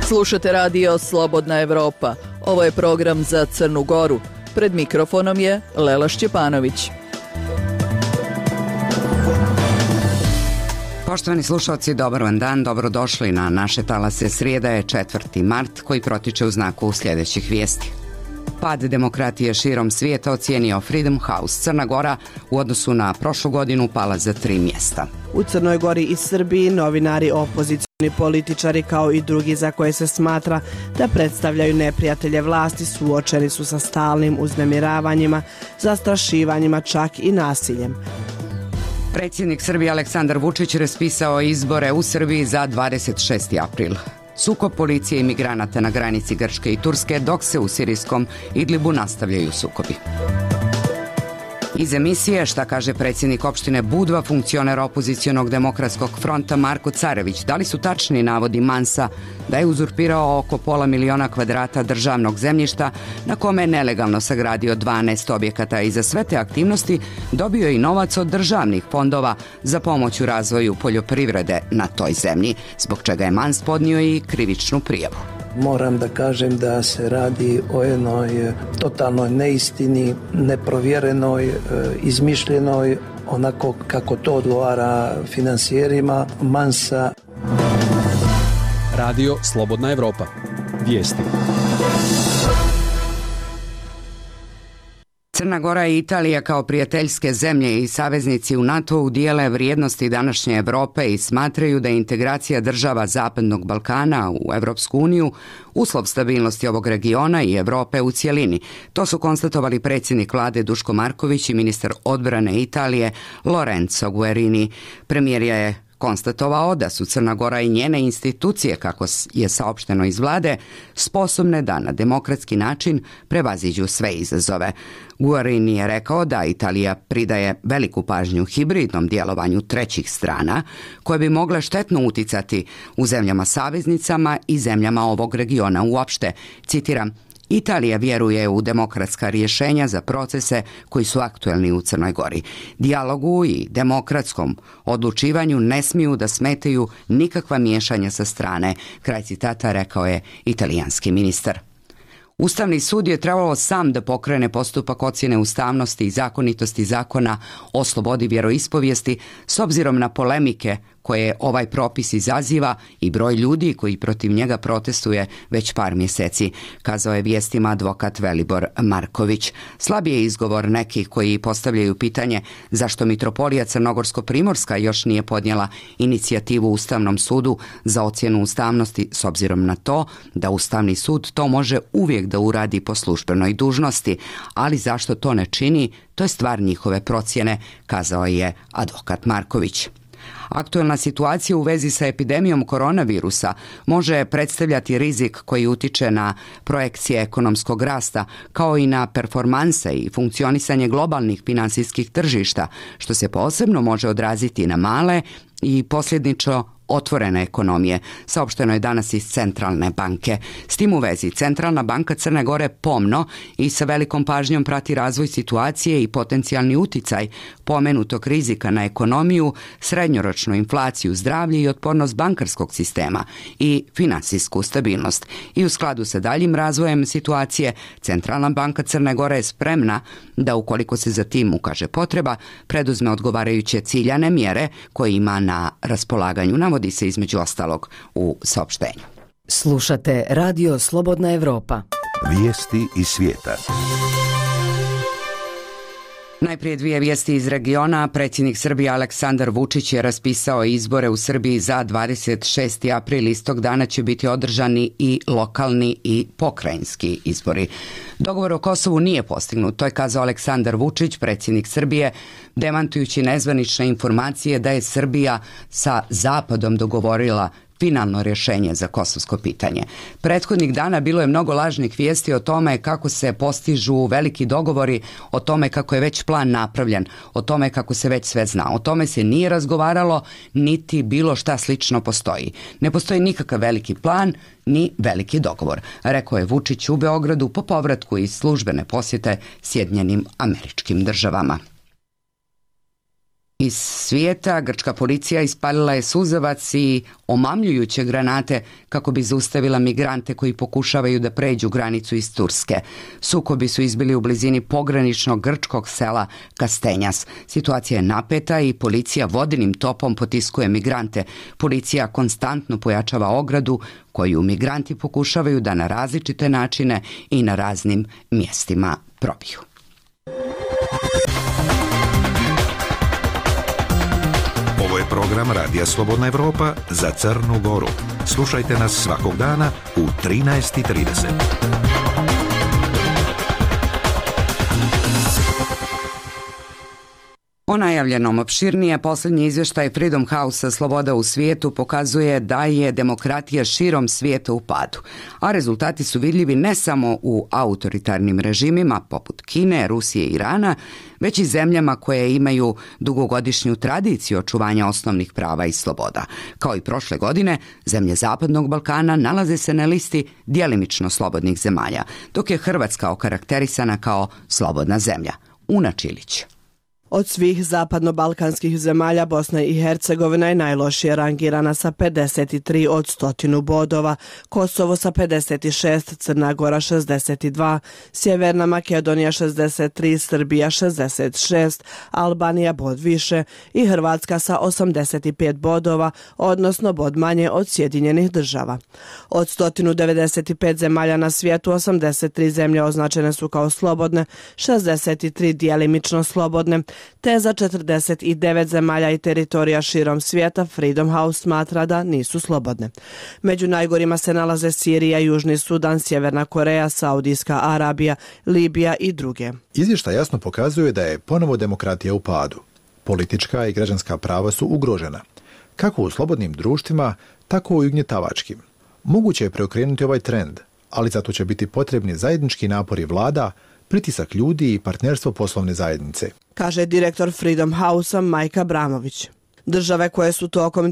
Slušate radio Slobodna Evropa. Ovo je program za Crnu Goru. Pred mikrofonom je Lela Šćepanović. Poštovani slušalci, dobar vam dan, dobrodošli na naše talase. Srijeda je 4. mart koji protiče u znaku sljedećih vijesti. Pad demokratije širom svijeta ocijenio Freedom House. Crna Gora u odnosu na prošlu godinu pala za 3 mjesta. U Crnoj Gori i Srbiji novinari, opozicioni političari kao i drugi za koje se smatra da predstavljaju neprijatelje vlasti suočeni su sa stalnim uznemiravanjima, zastrašivanjima, čak i nasiljem. Predsjednik Srbije Aleksandar Vučić raspisao izbore u Srbiji za 26. april. Sukob policije i migranata na granici Grčke i Turske, dok se u sirijskom Idlibu nastavljaju sukobi. Iz emisije Šta kaže predsjednik opštine Budva, funkcioner opozicionog demokratskog fronta Marko Carević. Da li su tačni navodi Mansa da je uzurpirao oko $500.000 kvadrata državnog zemljišta na kome je nelegalno sagradio 12 objekata i za sve te aktivnosti dobio i novac od državnih fondova za pomoć u razvoju poljoprivrede na toj zemlji, zbog čega je Mans podnio i krivičnu prijavu. Moram da kažem da se radi o jednoj totalnoj neistini, neprovjerenoj, izmišljenoj, onako kako to odgovara finansijerima Mansa. Radio Slobodna Evropa. Vijesti. Crna Gora i Italija kao prijateljske zemlje i saveznici u NATO-u dijele vrijednosti današnje Europe i smatraju da je integracija država Zapadnog Balkana u Europsku uniju uslov stabilnosti ovog regiona i Europe u cjelini. To su konstatovali predsjednik vlade Duško Marković i ministar odbrane Italije Lorenzo Guerini. Premijer je konstatovao da su Crna Gora i njene institucije, kako je saopšteno iz vlade, sposobne da na demokratski način prevaziđu sve izazove. Guerini je rekao da Italija pridaje veliku pažnju hibridnom djelovanju trećih strana koje bi mogle štetno uticati u zemljama saveznicama i zemljama ovog regiona uopšte. Citiram: Italija vjeruje u demokratska rješenja za procese koji su aktuelni u Crnoj Gori. Dijalogu i demokratskom odlučivanju ne smiju da smetaju nikakva miješanja sa strane. Kraj citata, rekao je italijanski ministar. Ustavni sud je trebalo sam da pokrene postupak ocjene ustavnosti i zakonitosti zakona o slobodi vjeroispovijesti s obzirom na polemike koje ovaj propis izaziva i broj ljudi koji protiv njega protestuje već par mjeseci, kazao je vijestima advokat Velibor Marković. Slab je izgovor nekih koji postavljaju pitanje zašto Mitropolija Crnogorsko-Primorska još nije podnijela inicijativu Ustavnom sudu za ocjenu ustavnosti s obzirom na to da Ustavni sud to može uvijek da uradi po službenoj dužnosti, ali zašto to ne čini, to je stvar njihove procjene, kazao je advokat Marković. Aktuelna situacija u vezi sa epidemijom koronavirusa može predstavljati rizik koji utiče na projekcije ekonomskog rasta, kao i na performanse i funkcionisanje globalnih finansijskih tržišta, što se posebno može odraziti na male i posljedično otvorene ekonomije, saopšteno je danas iz Centralne banke. S tim u vezi, Centralna banka Crne Gore pomno i sa velikom pažnjom prati razvoj situacije i potencijalni uticaj pomenutog rizika na ekonomiju, srednjoročnu inflaciju, zdravlje i otpornost bankarskog sistema i finansijsku stabilnost. I u skladu sa daljim razvojem situacije, Centralna banka Crne Gore je spremna da, ukoliko se za tim ukaže potreba, preduzme odgovarajuće ciljane mjere koje ima na raspolaganju, navodi se između ostalog u saopštenju. Slušate Radio Slobodna Evropa. Vijesti iz svijeta. Najprije 2 vijesti iz regiona. Predsjednik Srbije Aleksandar Vučić je raspisao izbore u Srbiji za 26. april. Istog dana će biti održani i lokalni i pokrajinski izbori. Dogovor o Kosovu nije postignut, to je kazao Aleksandar Vučić, predsjednik Srbije, demantujući nezvanične informacije da je Srbija sa Zapadom dogovorila finalno rješenje za kosovsko pitanje. Prethodnih dana bilo je mnogo lažnih vijesti o tome kako se postižu veliki dogovori, o tome kako je već plan napravljen, o tome kako se već sve zna. O tome se nije razgovaralo, niti bilo šta slično postoji. Ne postoji nikakav veliki plan, ni veliki dogovor, rekao je Vučić u Beogradu po povratku iz službene posjete Sjedinjenim Američkim Državama. Iz svijeta grčka policija ispalila je suzavac i omamljujuće granate kako bi zaustavila migrante koji pokušavaju da pređu granicu iz Turske. Sukobi su izbili u blizini pograničnog grčkog sela Kastenjas. Situacija je napeta i policija vodenim topom potiskuje migrante. Policija konstantno pojačava ogradu koju migranti pokušavaju da na različite načine i na raznim mjestima probiju. Ovo je program Radija Slobodna Evropa za Crnu Goru. Slušajte nas svakog dana u 13:30. O najavljenom opširnije posljednji izvještaj Freedom House Sloboda u svijetu pokazuje da je demokratija širom svijeta u padu, a rezultati su vidljivi ne samo u autoritarnim režimima poput Kine, Rusije i Irana, već i zemljama koje imaju dugogodišnju tradiciju očuvanja osnovnih prava i sloboda. Kao i prošle godine, zemlje Zapadnog Balkana nalaze se na listi djelimično slobodnih zemalja, dok je Hrvatska okarakterisana kao slobodna zemlja. Una Čilić. Od svih zapadno-balkanskih zemalja Bosna i Hercegovina je najlošije rangirana sa 53 od 100 bodova, Kosovo sa 56, Crna Gora 62, Sjeverna Makedonija 63, Srbija 66, Albanija bod više i Hrvatska sa 85 bodova, odnosno bod manje od Sjedinjenih država. Od 195 zemalja na svijetu, 83 zemlje označene su kao slobodne, 63 djelimično slobodne, te za 49 zemalja i teritorija širom svijeta Freedom House smatra da nisu slobodne. Među najgorima se nalaze Sirija, Južni Sudan, Sjeverna Koreja, Saudijska Arabija, Libija i druge. Izvještaj jasno pokazuje da je ponovo demokratija u padu. Politička i građanska prava su ugrožena, kako u slobodnim društvima, tako i u ugnjetavačkim. Moguće je preokrenuti ovaj trend, ali zato će biti potrebni zajednički napori vlada, pritisak ljudi i partnerstvo poslovne zajednice, kaže direktor Freedom House-a Majka Bramović. Države koje su tokom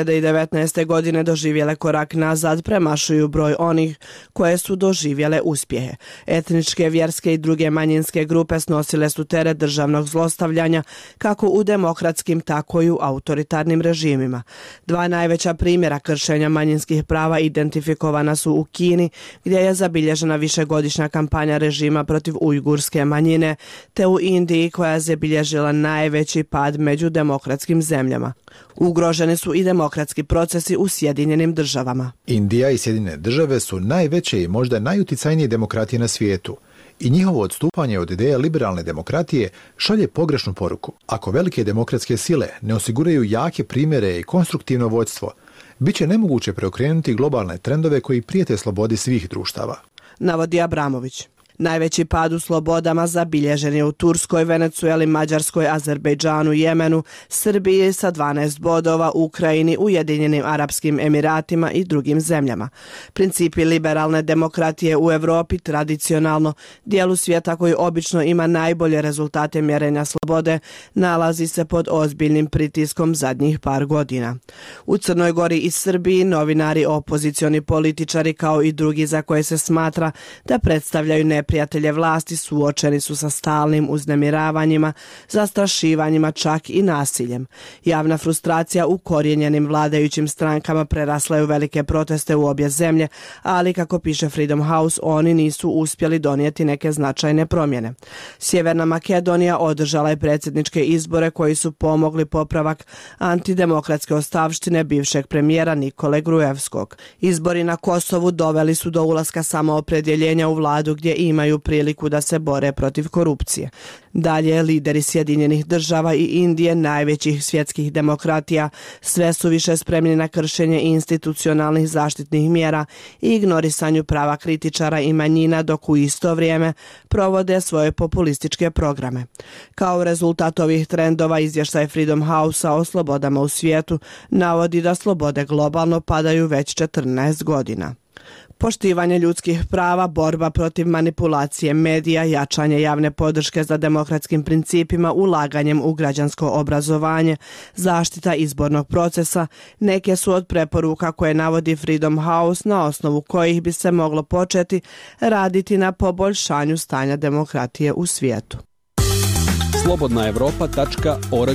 2019. godine doživjele korak nazad premašuju broj onih koje su doživjele uspjehe. Etničke, vjerske i druge manjinske grupe snosile su teret državnog zlostavljanja kako u demokratskim, tako i u autoritarnim režimima. Dva najveća primjera kršenja manjinskih prava identifikovana su u Kini, gdje je zabilježena višegodišnja kampanja režima protiv ujgurske manjine, te u Indiji koja je zabilježila najveći pad među demokratskim zemljama. Ugroženi su i demokratski procesi u Sjedinjenim državama. Indija i Sjedinjene države su najveće i možda najuticajnije demokratije na svijetu i njihovo odstupanje od ideje liberalne demokratije šalje pogrešnu poruku. Ako velike demokratske sile ne osiguraju jake primjere i konstruktivno vođstvo, bit će nemoguće preokrenuti globalne trendove koji prijete slobodi svih društava, navodi Abramović. Najveći pad u slobodama zabilježen je u Turskoj, Venecueli, Mađarskoj, Azerbejdžanu, Jemenu, Srbiji sa 12 bodova, Ukrajini, Ujedinjenim Arapskim Emiratima i drugim zemljama. Principi liberalne demokratije u Europi tradicionalno, dijelu svijeta koji obično ima najbolje rezultate mjerenja slobode, nalazi se pod ozbiljnim pritiskom zadnjih par godina. U Crnoj Gori i Srbiji novinari, opozicioni političari kao i drugi za koje se smatra da predstavljaju neprijatelje vlasti suočeni su sa stalnim uznemiravanjima, zastrašivanjima, čak i nasiljem. Javna frustracija ukorijenjenim vladajućim strankama prerasla je u velike proteste u obje zemlje, ali kako piše Freedom House, oni nisu uspjeli donijeti neke značajne promjene. Sjeverna Makedonija održala je predsjedničke izbore koji su pomogli popravak antidemokratske ostavštine bivšeg premijera Nikole Grujevskog. Izbori na Kosovu doveli su do ulaska samoopredjeljenja u vladu gdje imaju priliku da se bore protiv korupcije. Dalje, lideri Sjedinjenih država i Indije, najvećih svjetskih demokratija, sve su više spremni na kršenje institucionalnih zaštitnih mjera i ignorisanju prava kritičara i manjina, dok u isto vrijeme provode svoje populističke programe. Kao rezultat ovih trendova, izvještaj Freedom House-a o slobodama u svijetu navodi da slobode globalno padaju već 14 godina. Poštivanje ljudskih prava, borba protiv manipulacije medija, jačanje javne podrške za demokratskim principima, ulaganjem u građansko obrazovanje, zaštita izbornog procesa, neke su od preporuka koje navodi Freedom House na osnovu kojih bi se moglo početi raditi na poboljšanju stanja demokratije u svijetu. slobodnaevropa.org.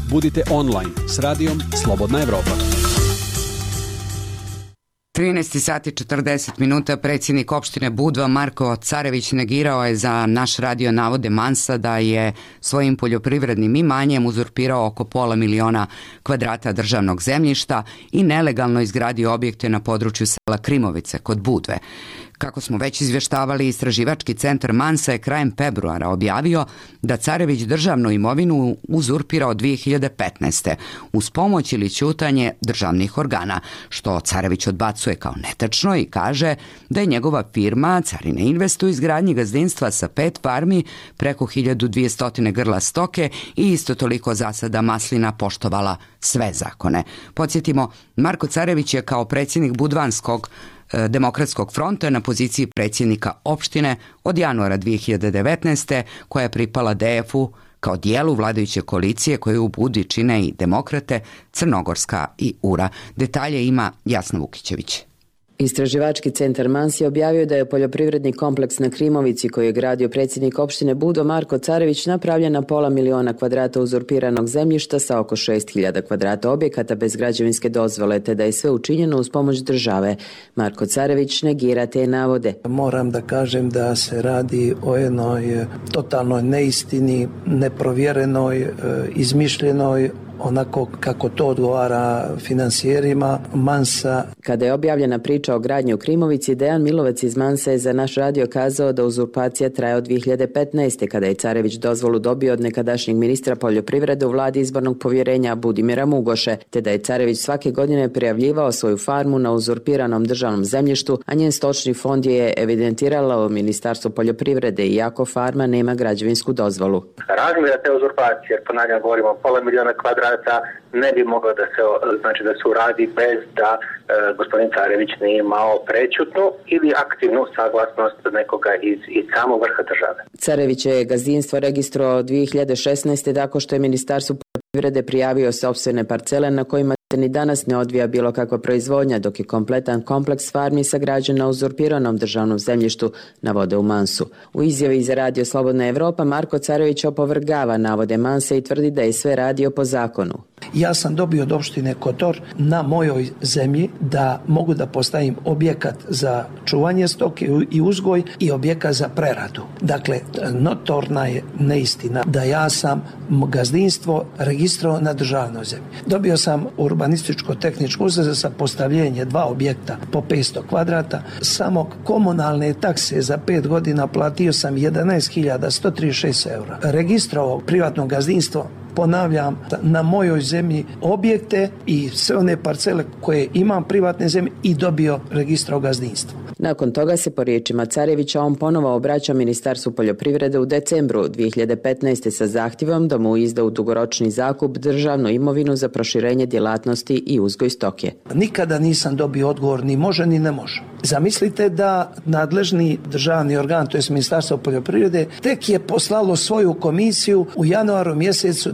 Budite online s radijom Slobodna Evropa. 13 sati 40 minuta. Predsjednik opštine Budva Marko Carević negirao je za naš radio navode Mansa da je svojim poljoprivrednim imanjem uzurpirao oko 500.000 kvadrata državnog zemljišta i nelegalno izgradio objekte na području sela Krimovice kod Budve. Kako smo već izvještavali, istraživački centar Mansa je krajem februara objavio da Carević državnu imovinu uzurpira od 2015. uz pomoć ili ćutanje državnih organa, što Carević odbacuje kao netačno i kaže da je njegova firma Carine Invest u izgradnji gazdinstva sa 5 farmi, preko 1200 grla stoke i isto toliko zasada maslina poštovala sve zakone. Podsjetimo, Marko Carević je kao predsjednik Budvanskog Demokratskog fronta na poziciji predsjednika opštine od januara 2019. koja je pripala DF-u kao dijelu vladajuće koalicije koje u Budi čine i Demokrate, Crnogorska i URA. Detalje ima Jasna Vukićević. Istraživački centar Mans je objavio da je poljoprivredni kompleks na Krimovici koji je gradio predsjednik opštine Budva Marko Carević napravljen na 500.000 kvadrata uzurpiranog zemljišta sa oko 6.000 kvadrata objekata bez građevinske dozvole, te da je sve učinjeno uz pomoć države. Marko Carević negira te navode. Moram da kažem da se radi o jednoj totalnoj neistini, neprovjerenoj, izmišljenoj, onako kako to odgovara finansijerima Mansa. Kada je objavljena priča o gradnji u Krimovici, Dejan Milovac iz Mansa je za naš radio kazao da uzurpacija traje od 2015. kada je Carević dozvolu dobio od nekadašnjeg ministra poljoprivrede u vladi izbornog povjerenja Budimira Mugoše, te da je Carević svake godine prijavljivao svoju farmu na uzurpiranom državnom zemljištu, a njen stočni fond je evidentiralo Ministarstvo poljoprivrede, iako farma nema građevinsku dozvolu. Razlog te uzurpacije, jer ponavljam govorimo o 500.000 kvadrata, ne bi moglo da se uradi bez da gospodin Carević nije imao prečutnu ili aktivnu saglasnost nekoga iz samog vrha države. Carević je gazdinstvo registrovao 2016. tako što je Ministarstvo poljoprivrede prijavio sopstvene parcele na kojima se ni danas ne odvija bilo kakva proizvodnja, dok je kompletan kompleks farmi sagrađen na uzurpiranom državnom zemljištu, navode u Mansu. U izjavi za radio Slobodna Evropa Marko Carević opovrgava navode Mansa i tvrdi da je sve radio po zakonu. Ja sam dobio od opštine Kotor na mojoj zemlji da mogu da postavim objekat za čuvanje stoke i uzgoj i objekat za preradu. Dakle, notorna je neistina da ja sam gazdinstvo registrovao na državnoj zemlji. Dobio sam urbanističko-tehničko uzor za postavljenje 2 objekta po 500 kvadrata. Samo komunalne takse za 5 godina platio sam 11.136 eura. Registrovao privatno gazdinstvo, ponavljam, na mojoj zemlji objekte i sve one parcele koje imam privatne zemlje i dobio registro gazdinstva. Nakon toga se po riječima Carevića on ponovo obraća Ministarstvu poljoprivrede u decembru 2015. sa zahtjevom da mu izda u dugoročni zakup državnu imovinu za proširenje djelatnosti i uzgoj stoke. Nikada nisam dobio odgovor ni može ni ne može. Zamislite da nadležni državni organ, to je Ministarstvo poljoprivrede, tek je poslalo svoju komisiju u januaru mjesecu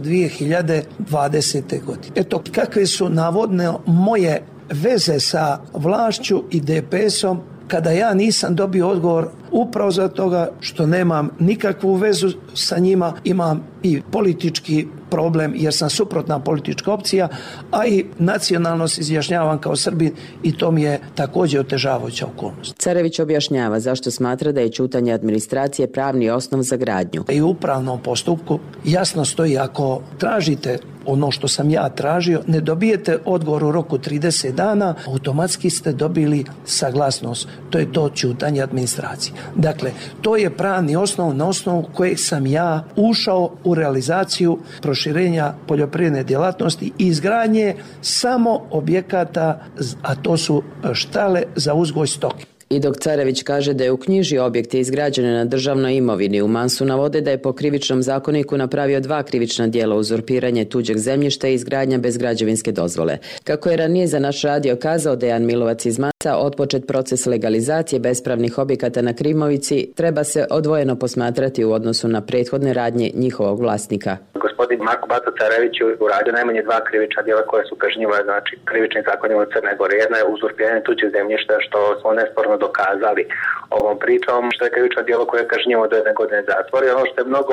2020. godine. Eto, kakve su navodne moje veze sa vlašću i DPS-om kada ja nisam dobio odgovor upravo za toga što nemam nikakvu vezu sa njima, imam i politički problem jer sam suprotna politička opcija, a i nacionalno se izjašnjavam kao Srbin i to mi je također otežavajuća okolnost. Carević objašnjava zašto smatra da je ćutanje administracije pravni osnov za gradnju. I u upravnom postupku jasno stoji, ako tražite ono što sam ja tražio, ne dobijete odgovor u roku 30 dana, automatski ste dobili saglasnost. To je to ćutanje administracije. Dakle, to je pravni osnov na osnovu kojeg sam ja ušao u realizaciju proširenja poljoprivredne djelatnosti i izgradnje samo objekata, a to su štale za uzgoj stoke. I dok Carević kaže da je uknjižio objekte izgrađene na državnoj imovini, u Mansu navode da je po krivičnom zakoniku napravio 2 krivična djela: uzurpiranje tuđeg zemljišta i izgradnja bez građevinske dozvole. Kako je ranije za naš radio kazao Dejan Milovac iz Mansa, otpočet proces legalizacije bespravnih objekata na Krimovici treba se odvojeno posmatrati u odnosu na prethodne radnje njihovog vlasnika. Gospodin Marko Bato Carević uradio najmanje 2 krivična djela koje su kažnjiva, znači krivičnim zakonima Crne Gore. Jedna je uzurpiranje tuđeg zemljišta, što smo nesporno dokazali ovom pričom, što je krivično djelo koje je kažnjivo do 1 godine zatvora. I ono što je mnogo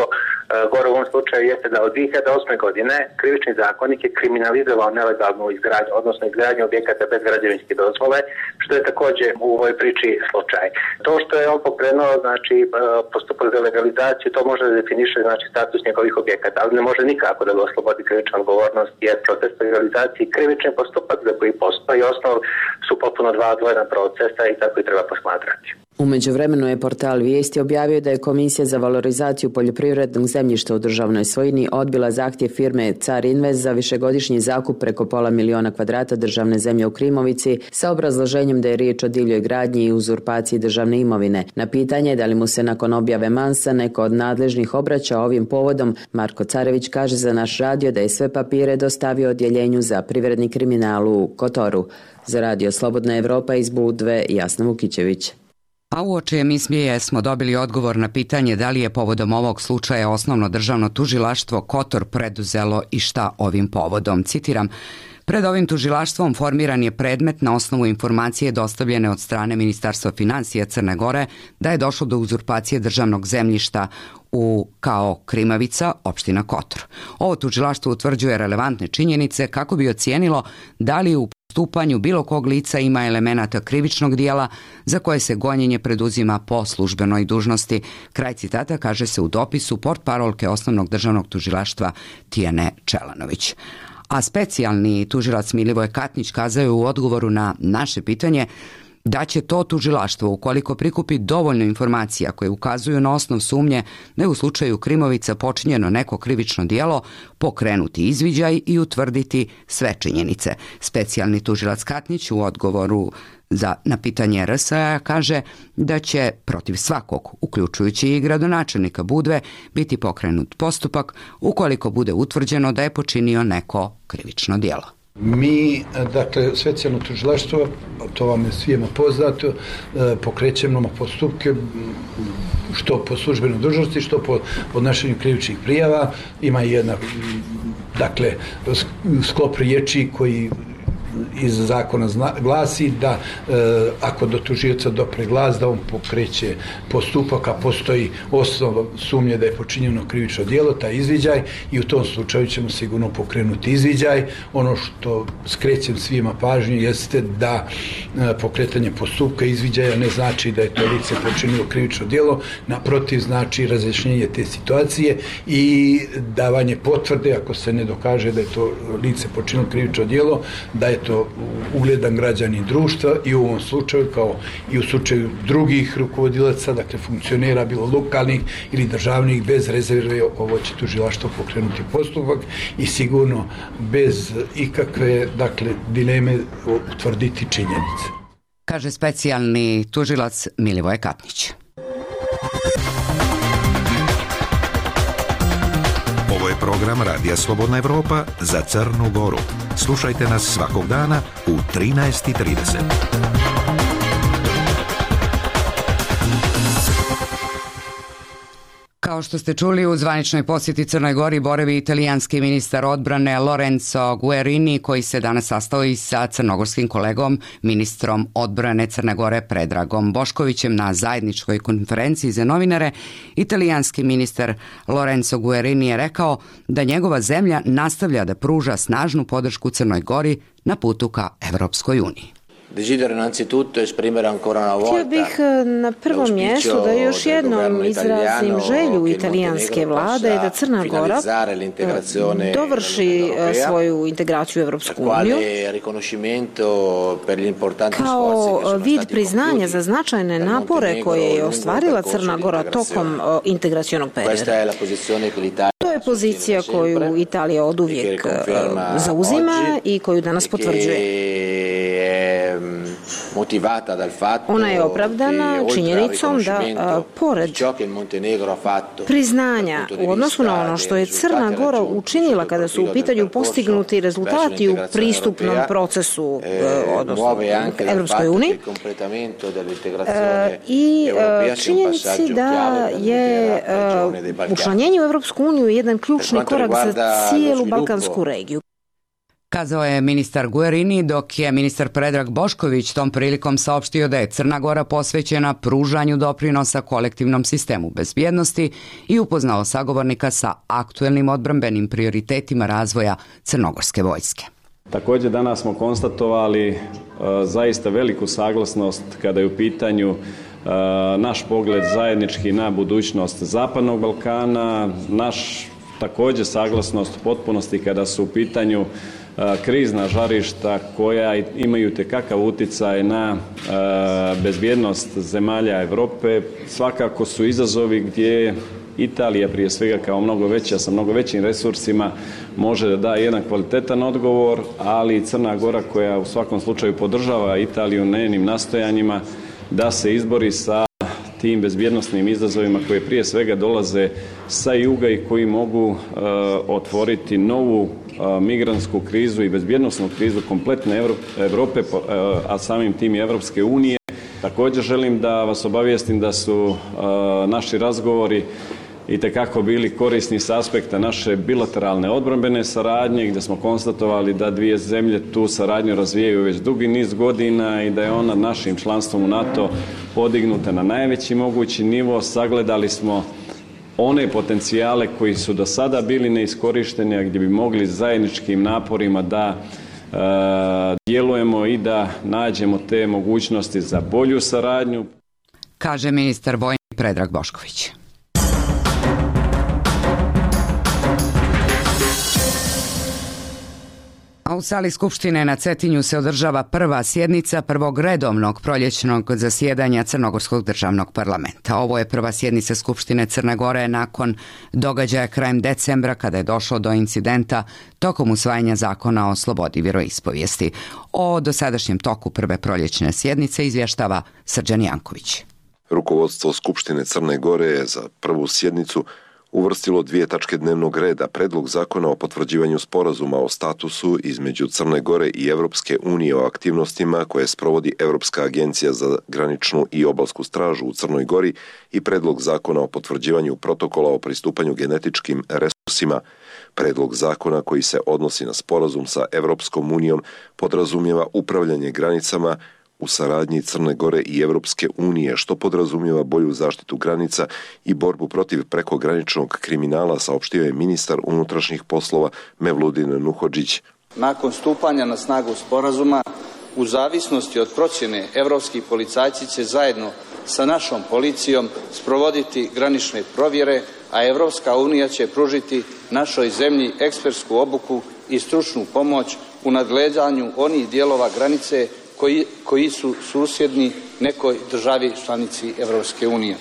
gore u ovom slučaju jeste da od 2008. godine krivični zakonik je kriminalizovao nelegalnu izgradnju, odnosno izgradnju objekata bez građevinske dozvole, što je također u ovoj priči slučaj. To što je on pokrenuo, znači postupak za legalizaciju, to može da definiše znači status njegovih objekata, ali ne može nikako da ga oslobodi krivična odgovornost, jer proces legalizacije i krivični postupak za koji postoji osnov su potpuno dva odvojena procesa i tako i treba posmatrati. U međuvremenu je portal Vijesti objavio da je Komisija za valorizaciju poljoprivrednog zemljišta u državnoj svojini odbila zahtjev firme Car Invest za višegodišnji zakup preko 500.000 kvadrata državne zemlje u Krimovici sa obrazloženjem da je riječ o divljoj gradnji i uzurpaciji državne imovine. Na pitanje da li mu se nakon objave Mansa neko od nadležnih obraća ovim povodom, Marko Carević kaže za naš radio da je sve papire dostavio odjeljenju za privredni kriminal u Kotoru. Za radio Slobodna Evropa iz Budve, Jasna Vukićević. A uoči emisije smo dobili odgovor na pitanje da li je povodom ovog slučaja Osnovno državno tužilaštvo Kotor preduzelo i šta ovim povodom. Citiram, pred ovim tužilaštvom formiran je predmet na osnovu informacije dostavljene od strane Ministarstva financija Crne Gore da je došlo do uzurpacije državnog zemljišta u kao Krimavica, opština Kotor. Ovo tužilaštvo utvrđuje relevantne činjenice kako bi ocijenilo da li u postupanju bilo kog lica ima elemenata krivičnog dijela za koje se gonjenje preduzima po službenoj dužnosti. Kraj citata kaže se u dopisu portparolke Osnovnog državnog tužilaštva Tijene Čelanović. A specijalni tužilac Milivoje Katnić kazao je u odgovoru na naše pitanje da će to tužilaštvo, ukoliko prikupi dovoljno informacija koje ukazuju na osnov sumnje da je u slučaju Krimovica počinjeno neko krivično djelo, pokrenuti izviđaj i utvrditi sve činjenice. Specijalni tužilac Katnić u odgovoru na pitanje RSA kaže da će protiv svakog, uključujući i gradonačelnika Budve, biti pokrenut postupak ukoliko bude utvrđeno da je počinio neko krivično djelo. Mi, dakle, specijalno tužilaštvo, to vam je svijema poznato, pokrećemo postupke što po službenoj dužnosti, što po podnošenju krivičnih prijava. Ima jedna, dakle, sklop riječi koji iz zakona glasi da ako do tužioca dopre glas da on pokreće postupak, a postoji osnova sumnje da je počinjeno krivično djelo, taj izviđaj, i u tom slučaju ćemo sigurno pokrenuti izviđaj. Ono što skrećem svima pažnju jeste da pokretanje postupka izviđaja ne znači da je to lice počinilo krivično djelo, naprotiv znači razjašnjenje te situacije i davanje potvrde ako se ne dokaže da je to lice počinilo krivično djelo, da je to ugledan građanin društva i u ovom slučaju, kao i u slučaju drugih rukovodilaca, dakle funkcionera, bilo lokalnih ili državnih, bez rezerve ovo će tužilaštvo pokrenuti postupak i sigurno bez ikakve, dakle, dileme utvrditi činjenice. Kaže specijalni tužilac Milivoje Katnić. Ovo je program Radija Slobodna Evropa za Crnu Goru. Slušajte nas svakog dana u 13:30. Kao što ste čuli, u zvaničnoj posjeti Crnoj Gori boravi italijanski ministar odbrane Lorenzo Guerini, koji se danas sastao i sa crnogorskim kolegom, ministrom odbrane Crne Gore Predragom Boškovićem na zajedničkoj konferenciji za novinare. Italijanski ministar Lorenzo Guerini je rekao da njegova zemlja nastavlja da pruža snažnu podršku Crnoj Gori na putu ka Evropskoj uniji. Htio bih na prvom mjestu da još jednom izrazim želju italijanske vlade da Crna Gora dovrši svoju integraciju u Evropsku uniju kao vid priznanja za značajne napore koje je ostvarila Crna Gora tokom integracionog perioda. To je pozicija koju Italija oduvijek zauzima i koju danas potvrđuje. Ona je opravdana činjenicom da pored priznanja u odnosu na ono što je Crna Gora učinila kada su u pitanju postignuti rezultati u pristupnom procesu odnosno Evropskoj uniji i činjenici da je učlanjenje u Evropsku uniju jedan ključni korak za cijelu balkansku regiju. Kazao je ministar Guerini, dok je ministar Predrag Bošković tom prilikom saopštio da je Crna Gora posvećena pružanju doprinosa kolektivnom sistemu bezbjednosti i upoznao sagovornika sa aktuelnim odbrambenim prioritetima razvoja crnogorske vojske. Također danas smo konstatovali zaista veliku saglasnost kada je u pitanju naš pogled zajednički na budućnost Zapadnog Balkana, naš također saglasnost u potpunosti kada su u pitanju krizna žarišta koja imaju tekakav utjecaj na bezbjednost zemalja Europe. Svakako su izazovi gdje Italija prije svega kao mnogo veća, sa mnogo većim resursima može da da jedan kvalitetan odgovor, ali i Crna Gora koja u svakom slučaju podržava Italiju na njenim nastojanjima da se izbori sa tim bezbjednosnim izazovima koje prije svega dolaze sa juga i koji mogu otvoriti novu migrantsku krizu i bezbjednosnu krizu kompletne Europe, a samim tim i Europske unije. Također želim da vas obavijestim da su naši razgovori itekako bili korisni s aspekta naše bilateralne odbrambene saradnje, gdje smo konstatovali da dvije zemlje tu saradnju razvijaju već dugi niz godina i da je ona našim članstvom u NATO podignuta na najveći mogući nivo. Sagledali smo one potencijale koji su do sada bili neiskorišteni, a gdje bi mogli zajedničkim naporima da djelujemo i da nađemo te mogućnosti za bolju saradnju. Kaže ministar vojni Predrag Bošković. A u sali Skupštine na Cetinju se održava prva sjednica prvog redovnog proljećnog zasjedanja Crnogorskog državnog parlamenta. Ovo je prva sjednica Skupštine Crne Gore nakon događaja krajem decembra kada je došlo do incidenta tokom usvajanja zakona o slobodi vjeroispovijesti. O dosadašnjem toku prve proljećne sjednice izvještava Srđan Janković. Rukovodstvo Skupštine Crne Gore je za prvu sjednicu uvrstilo 2 tačke dnevnog reda: predlog zakona o potvrđivanju sporazuma o statusu između Crne Gore i Europske unije o aktivnostima koje sprovodi Europska agencija za graničnu i obalsku stražu u Crnoj Gori i predlog zakona o potvrđivanju protokola o pristupanju genetičkim resursima. Predlog zakona koji se odnosi na sporazum sa Europskom unijom podrazumijeva upravljanje granicama u saradnji Crne Gore i Europske unije, što podrazumijeva bolju zaštitu granica i borbu protiv prekograničnog kriminala, saopštio je ministar unutrašnjih poslova Mevludin Nuhodžić. Nakon stupanja na snagu sporazuma, u zavisnosti od procjene, evropski policajci će zajedno sa našom policijom sprovoditi granične provjere, a Europska unija će pružiti našoj zemlji ekspertsku obuku i stručnu pomoć u nadgledanju onih dijelova granice koji su susjedni nekoj državi članici Europske unije.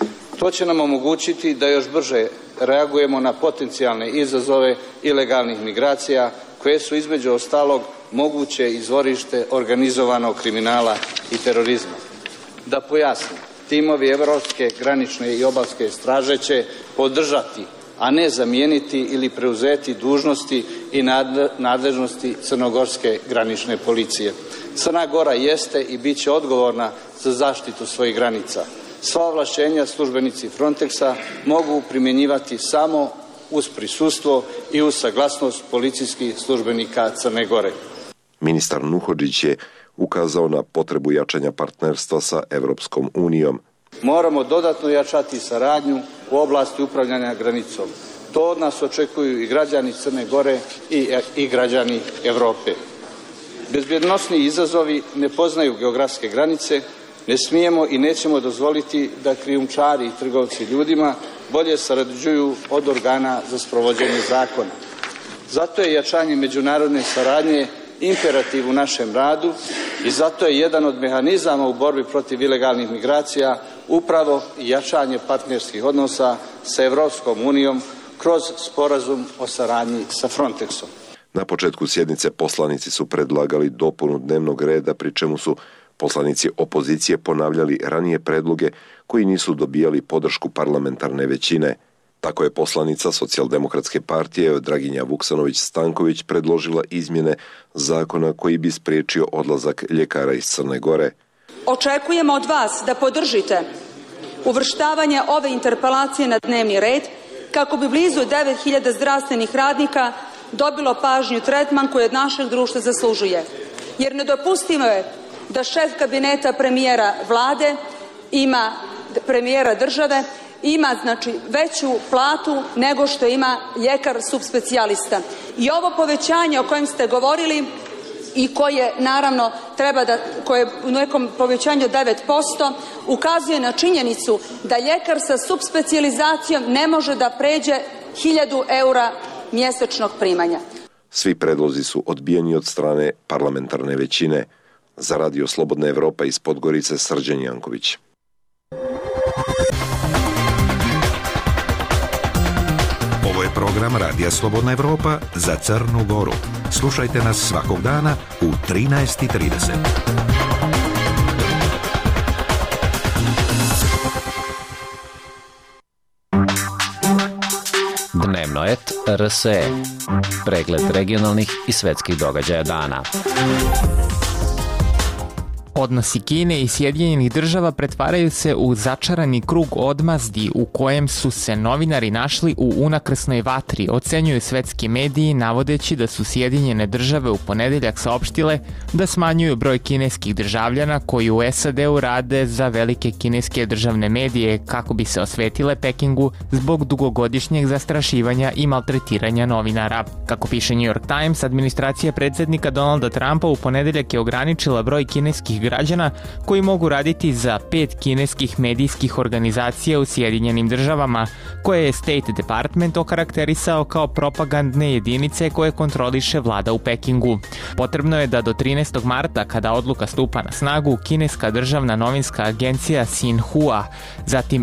To će nam omogućiti da još brže reagujemo na potencijalne izazove ilegalnih migracija koje su između ostalog moguće izvorište organizovanog kriminala i terorizma. Da pojasnim, timovi Europske granične i obalske straže će podržati, a ne zamijeniti ili preuzeti dužnosti i nadležnosti crnogorske granične policije. Crna Gora jeste i bit će odgovorna za zaštitu svojih granica. Sva ovlašćenja službenici Frontexa mogu primjenjivati samo uz prisustvo i uz saglasnost policijskih službenika Crne Gore. Ministar Nuhodžić je ukazao na potrebu jačanja partnerstva sa Europskom unijom. Moramo dodatno jačati saradnju u oblasti upravljanja granicom. To od nas očekuju i građani Crne Gore i građani Europe. Bezbjednosni izazovi ne poznaju geografske granice, ne smijemo i nećemo dozvoliti da krijumčari i trgovci ljudima bolje sarađuju od organa za sprovođenje zakona. Zato je jačanje međunarodne saradnje imperativ u našem radu i zato je jedan od mehanizama u borbi protiv ilegalnih migracija upravo jačanje partnerskih odnosa sa Europskom unijom kroz sporazum o saradnji sa Frontexom. Na početku sjednice poslanici su predlagali dopunu dnevnog reda, pri čemu su poslanici opozicije ponavljali ranije predloge koji nisu dobijali podršku parlamentarne većine. Tako je poslanica Socijaldemokratske partije Draginja Vuksanović-Stanković predložila izmjene zakona koji bi spriječio odlazak ljekara iz Crne Gore. Očekujemo od vas da podržite uvrštavanje ove interpelacije na dnevni red kako bi blizu 9.000 zdravstvenih radnika dobilo pažnju i tretman koji od našeg društva zaslužuje. Jer nedopustivo je da šef kabineta premijera vlade ima, premijera države, ima veću platu nego što ima ljekar subspecijalista. I ovo povećanje o kojem ste govorili i koje naravno koje je u nekom povećanju 9%, ukazuje na činjenicu da ljekar sa subspecijalizacijom ne može da pređe 1.000 eura mjesečnog primanja. Svi predlozi su odbijeni od strane parlamentarne većine. Za Radio Slobodna Evropa iz Podgorice, Srđan Janković. Ovo je program Radija Slobodna Evropa za Crnu Goru. Slušajte nas svakog dana u 13:30. Dnevnoet RSE. Pregled regionalnih i svetskih događaja dana. Odnosi Kine i Sjedinjenih država pretvaraju se u začarani krug odmazdi u kojem su se novinari našli u unakrsnoj vatri, ocenjuju svetski mediji navodeći da su Sjedinjene države u ponedeljak saopštile da smanjuju broj kineskih državljana koji u SAD-u rade za velike kineske državne medije kako bi se osvetile Pekingu zbog dugogodišnjeg zastrašivanja i maltretiranja novinara. Kako piše New York Times, administracija predsjednika Donalda Trumpa u ponedeljak je ograničila broj kineskih građana koji mogu raditi za 5 kineskih medijskih organizacija u Sjedinjenim državama, koje je State Department okarakterisao kao propagandne jedinice koje kontroliše vlada u Pekingu. Potrebno je da do 13. marta, kada odluka stupa na snagu, kineska državna novinska agencija Xinhua, zatim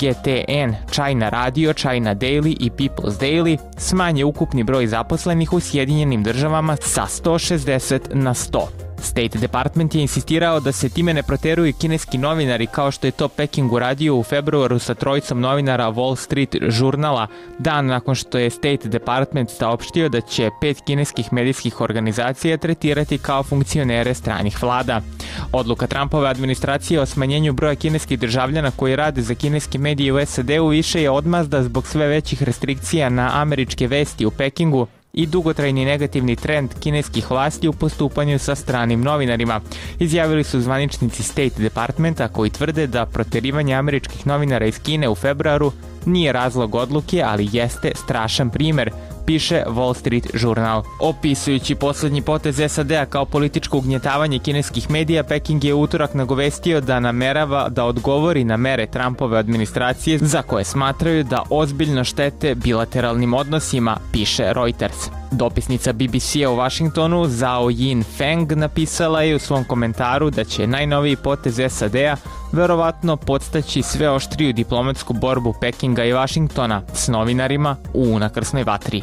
CGTN, China Radio, China Daily i People's Daily smanje ukupni broj zaposlenih u Sjedinjenim državama sa 160 na 100. State Department je insistirao da se time ne proteruju kineski novinari kao što je to Peking uradio u februaru sa trojicom novinara Wall Street žurnala, dan nakon što je State Department saopštio da će 5 kineskih medijskih organizacija tretirati kao funkcionere stranih vlada. Odluka Trumpove administracije o smanjenju broja kineskih državljana koji rade za kineske medije u SAD-u više je odmazda zbog sve većih restrikcija na američke vesti u Pekingu i dugotrajni negativni trend kineskih vlasti u postupanju sa stranim novinarima, izjavili su zvaničnici State Departmenta koji tvrde da proterivanje američkih novinara iz Kine u februaru nije razlog odluke, ali jeste strašan primer, piše Wall Street Journal. Opisujući posljednji potez SAD-a kao političko ugnjetavanje kineskih medija, Peking je utorak nagovestio da namerava da odgovori na mere Trumpove administracije za koje smatraju da ozbiljno štete bilateralnim odnosima, piše Reuters. Dopisnica BBC-a u Washingtonu Zhao Yin Feng napisala je u svom komentaru da će najnoviji potez SAD-a verovatno podstaći sve oštriju diplomatsku borbu Pekinga i Washingtona s novinarima u unakrsnoj vatri.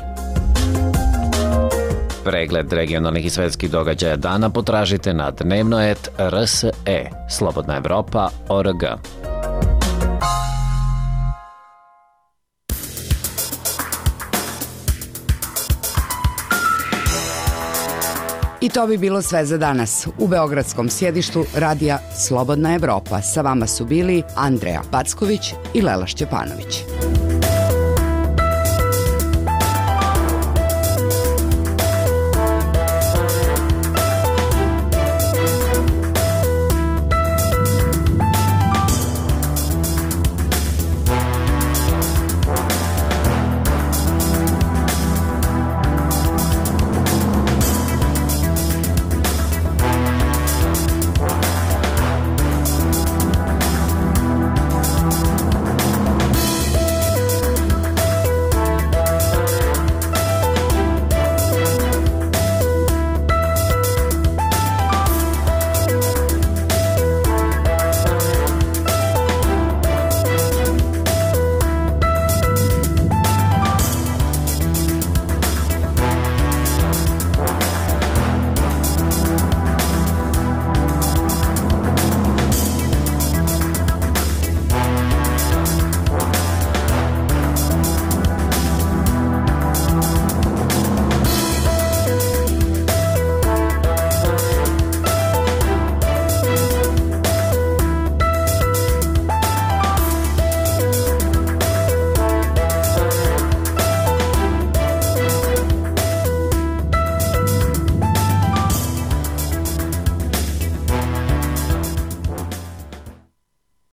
Pregled regionalnih i svetskih događaja dana potražite na Dnevnoet RSE, Slobodna Evropa.org. I to bi bilo sve za danas. U beogradskom sjedištu Radija Slobodna Evropa sa vama su bili Andreja Packović i Lela Šćepanović.